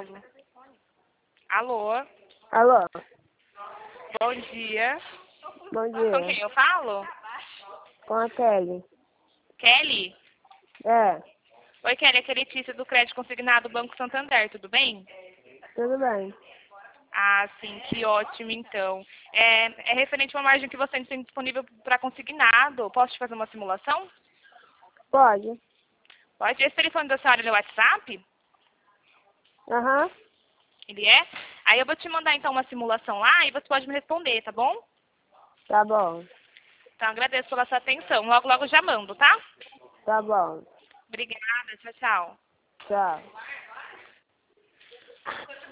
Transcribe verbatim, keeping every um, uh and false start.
novo. Alô? Alô? Bom dia. Bom Com quem dia. eu falo? Com a Kelly. Kelly? É, Oi, Kelly, aqui é a Letícia do Crédito Consignado Banco Santander, tudo bem? tudo bem. Ah, sim, que ótimo, então. É, é referente a uma margem que você tem disponível para consignado. Posso te fazer uma simulação? Pode? Pode. Esse telefone da senhora, ele é o WhatsApp? Aham, Ele é? Aí eu vou te mandar, então, uma simulação lá e você pode me responder, tá bom? tá bom. Então, agradeço pela sua atenção. Logo, logo já mando, tá? Tá bom. Obrigada, tchau, tchau. Tchau.